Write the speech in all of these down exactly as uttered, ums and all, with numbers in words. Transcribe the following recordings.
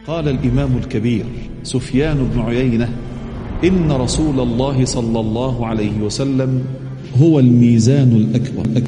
قال الإمام الكبير سفيان بن عيينة: إن رسول الله صلى الله عليه وسلم هو الميزان الأكبر.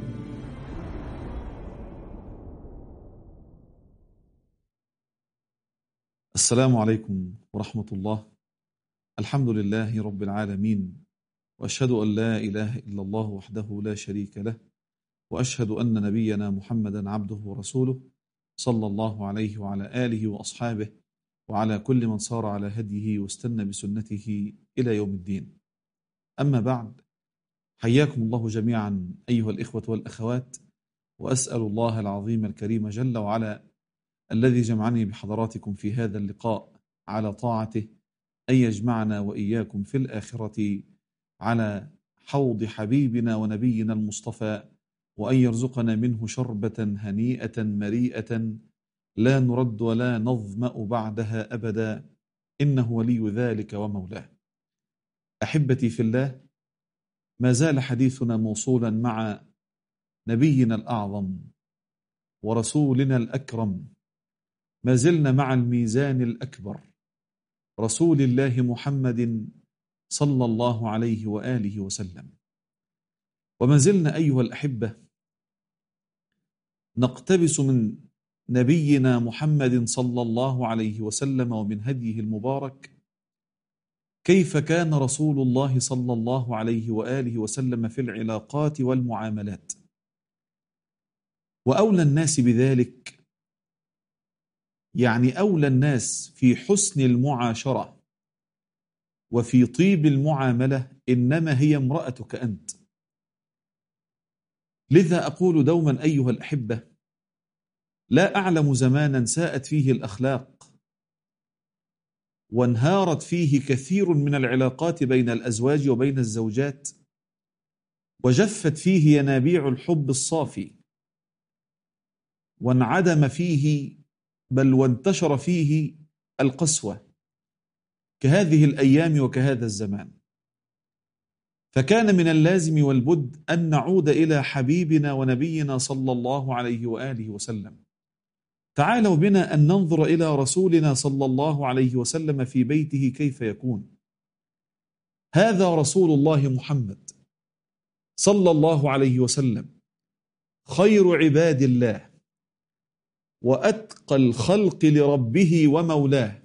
السلام عليكم ورحمة الله. الحمد لله رب العالمين، وأشهد أن لا إله إلا الله وحده لا شريك له، وأشهد أن نبينا محمدا عبده ورسوله صلى الله عليه وعلى آله وأصحابه وعلى كل من صار على هديه واستنى بسنته إلى يوم الدين. أما بعد، حياكم الله جميعا أيها الإخوة والأخوات، وأسأل الله العظيم الكريم جل وعلا الذي جمعني بحضراتكم في هذا اللقاء على طاعته أن يجمعنا وإياكم في الآخرة على حوض حبيبنا ونبينا المصطفى، وأن يرزقنا منه شربة هنيئة مريئة لا نرد ولا نظمأ بعدها أبدا، إنه ولي ذلك ومولاه. أحبتي في الله، ما زال حديثنا موصولا مع نبينا الأعظم ورسولنا الأكرم، ما زلنا مع الميزان الأكبر رسول الله محمد صلى الله عليه وآله وسلم. وما زلنا أيها الأحبة نقتبس من نبينا محمد صلى الله عليه وسلم ومن هديه المبارك كيف كان رسول الله صلى الله عليه وآله وسلم في العلاقات والمعاملات. وأولى الناس بذلك، يعني أولى الناس في حسن المعاشرة وفي طيب المعاملة، إنما هي امرأتك أنت. لذا أقول دوما أيها الأحبة، لا أعلم زمانا ساءت فيه الأخلاق وانهارت فيه كثير من العلاقات بين الأزواج وبين الزوجات، وجفت فيه ينابيع الحب الصافي، وانعدم فيه بل وانتشر فيه القسوة كهذه الأيام وكهذا الزمان. فكان من اللازم والبد أن نعود إلى حبيبنا ونبينا صلى الله عليه وآله وسلم. تعالوا بنا أن ننظر إلى رسولنا صلى الله عليه وسلم في بيته كيف يكون. هذا رسول الله محمد صلى الله عليه وسلم، خير عباد الله وأتقى الخلق لربه ومولاه،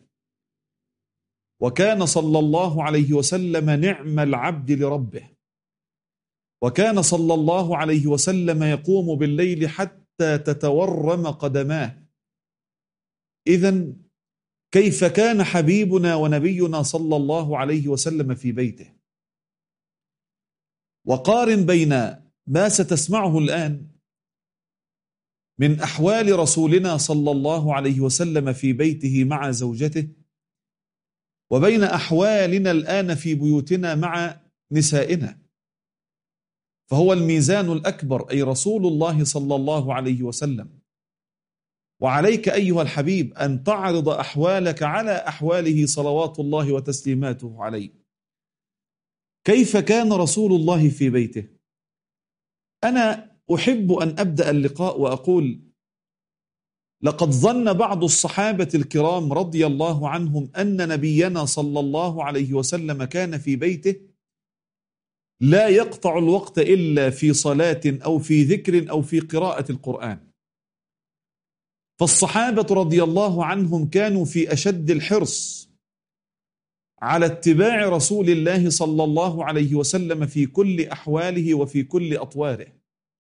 وكان صلى الله عليه وسلم نعم العبد لربه، وكان صلى الله عليه وسلم يقوم بالليل حتى تتورم قدماه. إذن كيف كان حبيبنا ونبينا صلى الله عليه وسلم في بيته؟ وقارن بين ما ستسمعه الآن من أحوال رسولنا صلى الله عليه وسلم في بيته مع زوجته، وبين أحوالنا الآن في بيوتنا مع نسائنا. فهو الميزان الأكبر، أي رسول الله صلى الله عليه وسلم. وعليك أيها الحبيب أن تعرض أحوالك على أحواله صلوات الله وتسليماته عليه. كيف كان رسول الله في بيته؟ أنا أحب أن أبدأ اللقاء وأقول: لقد ظن بعض الصحابة الكرام رضي الله عنهم أن نبينا صلى الله عليه وسلم كان في بيته لا يقطع الوقت إلا في صلاة أو في ذكر أو في قراءة القرآن. فالصحابة رضي الله عنهم كانوا في أشد الحرص على اتباع رسول الله صلى الله عليه وسلم في كل أحواله وفي كل أطواره.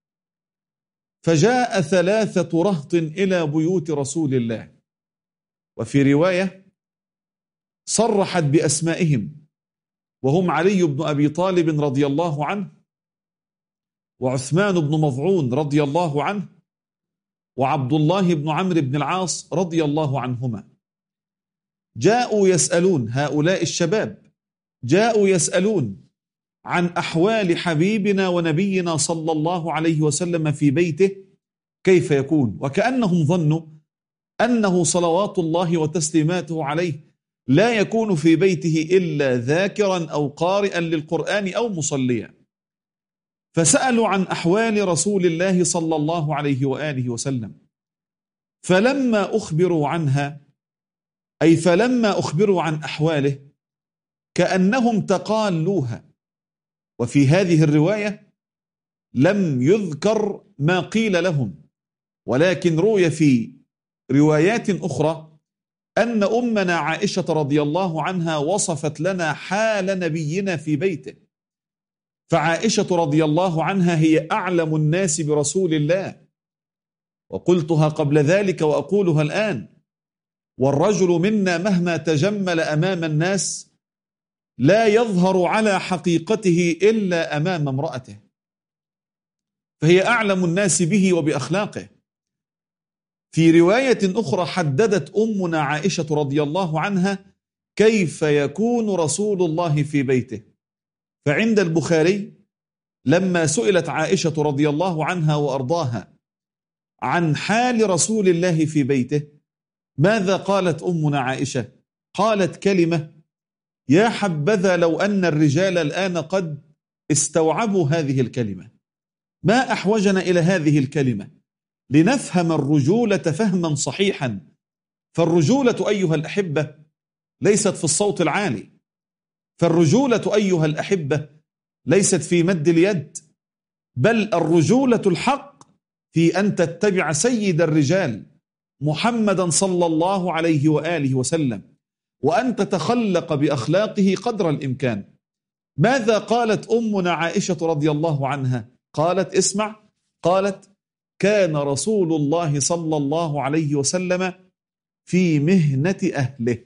فجاء ثلاثة رهط إلى بيوت رسول الله، وفي رواية صرحت بأسمائهم، وهم علي بن أبي طالب رضي الله عنه، وعثمان بن مظعون رضي الله عنه، وعبد الله بن عمرو بن العاص رضي الله عنهما. جاءوا يسألون، هؤلاء الشباب جاءوا يسألون عن أحوال حبيبنا ونبينا صلى الله عليه وسلم في بيته كيف يكون، وكأنهم ظنوا أنه صلوات الله وتسليماته عليه لا يكون في بيته إلا ذاكرا أو قارئا للقرآن أو مصليا. فسألوا عن أحوال رسول الله صلى الله عليه وآله وسلم، فلما أخبروا عنها أي فلما أخبروا عن أحواله كأنهم تقالوها. وفي هذه الرواية لم يذكر ما قيل لهم، ولكن روي في روايات أخرى أن أمنا عائشة رضي الله عنها وصفت لنا حال نبينا في بيته، فعائشة رضي الله عنها هي أعلم الناس برسول الله، وقلتها قبل ذلك وأقولها الآن: والرجل منا مهما تجمل أمام الناس لا يظهر على حقيقته إلا أمام امرأته، فهي أعلم الناس به وبأخلاقه. في رواية أخرى حددت أمنا عائشة رضي الله عنها كيف يكون رسول الله في بيته، فعند البخاري لما سئلت عائشة رضي الله عنها وأرضاها عن حال رسول الله في بيته ماذا قالت أمنا عائشة؟ قالت كلمة يا حبذا لو أن الرجال الآن قد استوعبوا هذه الكلمة. ما أحوجنا إلى هذه الكلمة لنفهم الرجولة فهما صحيحا. فالرجولة أيها الأحبة ليست في الصوت العالي، فالرجولة أيها الأحبة ليست في مد اليد، بل الرجولة الحق في أن تتبع سيد الرجال محمدا صلى الله عليه وآله وسلم، وأن تتخلق بأخلاقه قدر الإمكان. ماذا قالت أمنا عائشة رضي الله عنها؟ قالت اسمع، قالت كان رسول الله صلى الله عليه وسلم في مهنة أهله.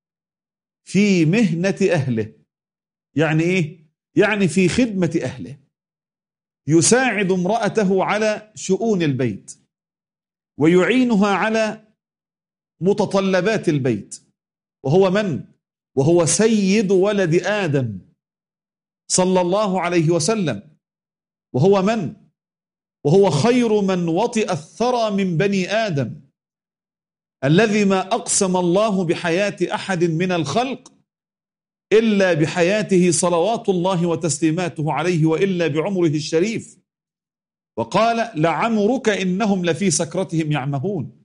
في مهنة أهله يعني إيه؟ يعني في خدمة أهله، يساعد امرأته على شؤون البيت ويعينها على متطلبات البيت. وهو من؟ وهو سيد ولد آدم صلى الله عليه وسلم. وهو من؟ وهو خير من وطئ الثرى من بني آدم، الذي ما أقسم الله بحياة أحد من الخلق إلا بحياته صلوات الله وتسليماته عليه، وإلا بعمره الشريف. وقال لعمرك إنهم لفي سكرتهم يعمهون.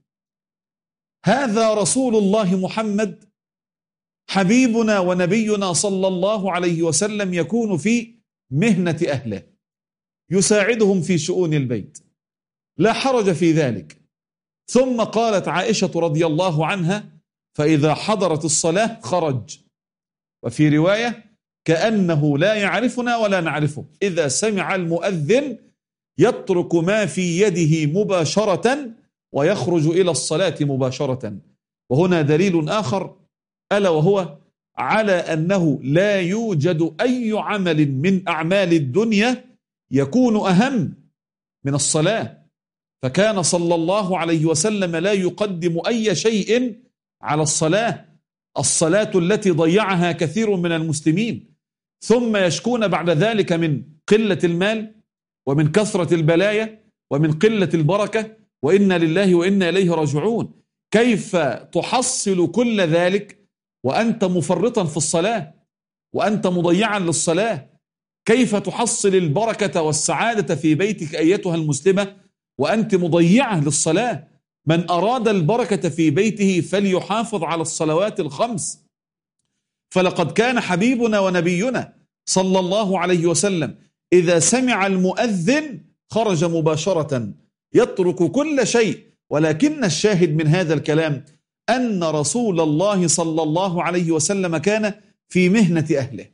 هذا رسول الله محمد حبيبنا ونبينا صلى الله عليه وسلم يكون في مهنة أهله، يساعدهم في شؤون البيت، لا حرج في ذلك. ثم قالت عائشة رضي الله عنها فإذا حضرت الصلاة خرج، وفي رواية كأنه لا يعرفنا ولا نعرفه، إذا سمع المؤذن يترك ما في يده مباشرة ويخرج إلى الصلاة مباشرة. وهنا دليل آخر ألا وهو على أنه لا يوجد أي عمل من أعمال الدنيا يكون أهم من الصلاة، فكان صلى الله عليه وسلم لا يقدم أي شيء على الصلاة، الصلاة التي ضيعها كثير من المسلمين، ثم يشكون بعد ذلك من قلة المال ومن كثرة البلايا ومن قلة البركة، وإنا لله وإنا إليه راجعون. كيف تحصل كل ذلك وأنت مفرطا في الصلاة وأنت مضيعا للصلاة؟ كيف تحصل البركة والسعادة في بيتك أيتها المسلمة وأنت مضيعة للصلاة؟ من أراد البركة في بيته فليحافظ على الصلوات الخمس. فلقد كان حبيبنا ونبينا صلى الله عليه وسلم إذا سمع المؤذن خرج مباشرة يترك كل شيء. ولكن الشاهد من هذا الكلام أن رسول الله صلى الله عليه وسلم كان في مهنة أهله،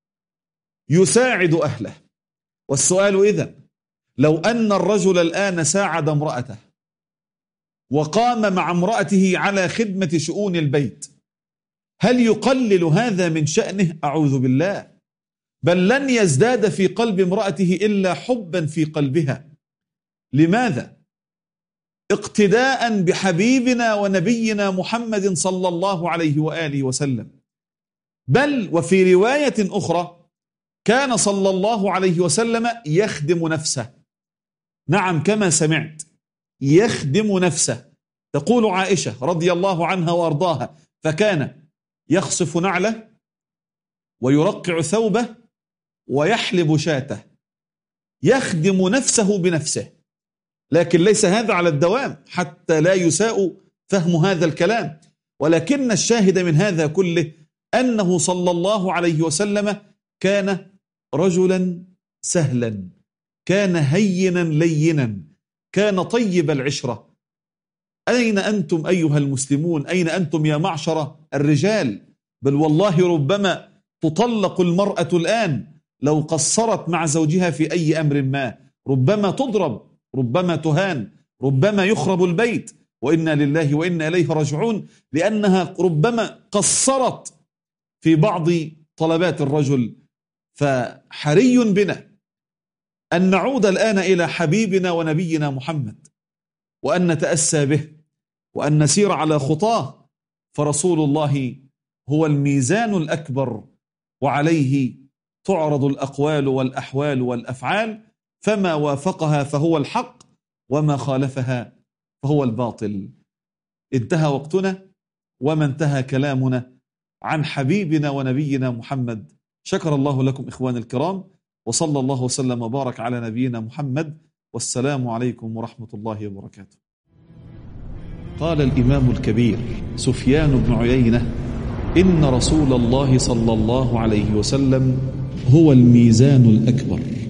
يساعد أهله. والسؤال إذن لو أن الرجل الآن ساعد امرأته وقام مع امرأته على خدمة شؤون البيت، هل يقلل هذا من شأنه؟ أعوذ بالله، بل لن يزداد في قلب امرأته إلا حبا في قلبها. لماذا؟ اقتداء بحبيبنا ونبينا محمد صلى الله عليه وآله وسلم. بل وفي رواية أخرى كان صلى الله عليه وسلم يخدم نفسه. نعم كما سمعت، يخدم نفسه. تقول عائشة رضي الله عنها وأرضاها فكان يخصف نعله ويرقع ثوبه ويحلب شاته، يخدم نفسه بنفسه. لكن ليس هذا على الدوام حتى لا يساء فهم هذا الكلام، ولكن الشاهد من هذا كله أنه صلى الله عليه وسلم كان رجلا سهلا، كان هينا لينا، كان طيب العشرة. أين أنتم أيها المسلمون؟ أين أنتم يا معشر الرجال؟ بل والله ربما تطلق المرأة الآن لو قصرت مع زوجها في أي أمر ما، ربما تضرب، ربما تهان، ربما يخرب البيت، وإنا لله وإنا إليه راجعون، لأنها ربما قصرت في بعض طلبات الرجل. فحري بنا أن نعود الآن إلى حبيبنا ونبينا محمد، وأن نتأسى به، وأن نسير على خطاه، فرسول الله هو الميزان الأكبر، وعليه تعرض الأقوال والأحوال والأفعال، فما وافقها فهو الحق، وما خالفها فهو الباطل. انتهى وقتنا وما انتهى كلامنا عن حبيبنا ونبينا محمد. شكر الله لكم إخواني الكرام، وصلى الله وسلم وبارك على نبينا محمد، والسلام عليكم ورحمة الله وبركاته. قال الإمام الكبير سفيان بن عيينة: إن رسول الله صلى الله عليه وسلم هو الميزان الأكبر.